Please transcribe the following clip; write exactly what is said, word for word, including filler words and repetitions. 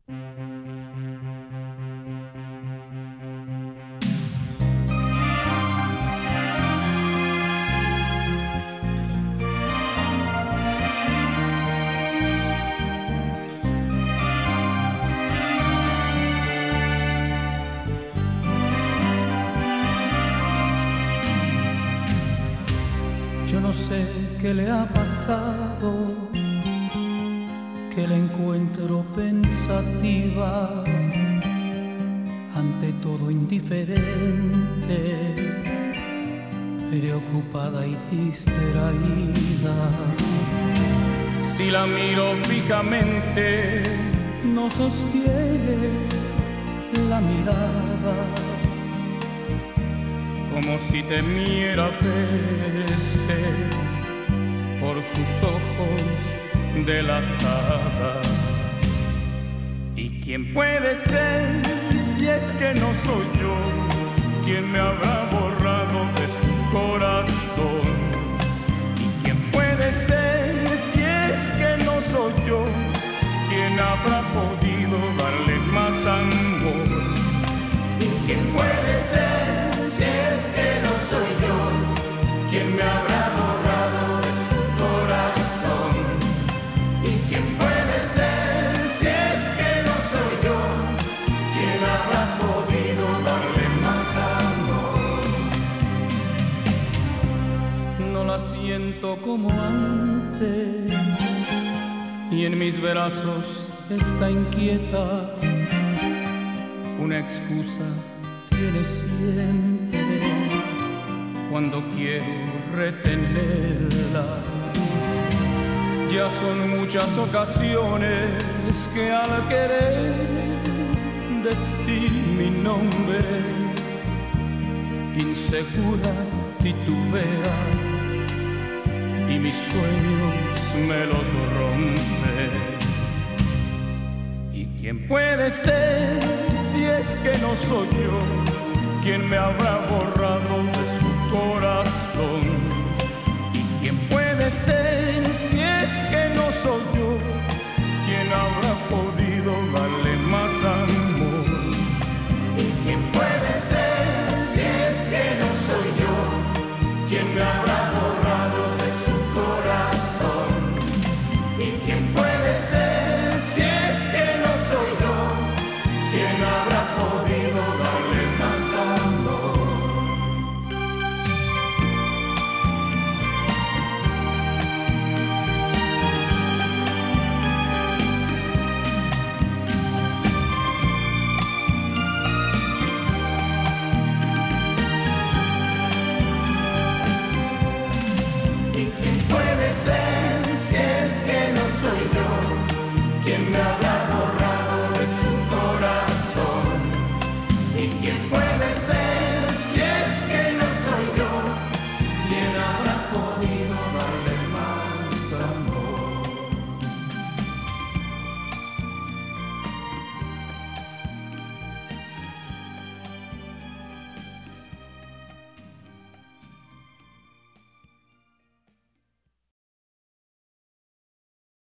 Yo no sé qué le ha pasado, que la encuentro pensativa, ante todo indiferente, preocupada y distraída. Si la miro fijamente, no sostiene la mirada, como si temiera verse por sus ojos delatada. ¿Y quién puede ser si es que no soy yo? ¿Quién me habrá borrado de su corazón? ¿Y quién puede ser si es que no soy yo? ¿Quién habrá podido darle más amor? ¿Y quién puede ser si es que no soy yo? ¿Quién me habrá borrado de su corazón? ¿Y quién puede ser si es que no soy yo? ¿Quién habrá podido darle más amor? No la siento como antes, y en mis brazos está inquieta. Una excusa tiene siempre cuando quiero retenerla. Ya son muchas ocasiones que al querer decir mi nombre, insegura titubea y mis sueños me los rompe. ¿Y quién puede ser si es que no soy yo? ¿Quién me habrá borrado de su corazón? ¿Y quién puede ser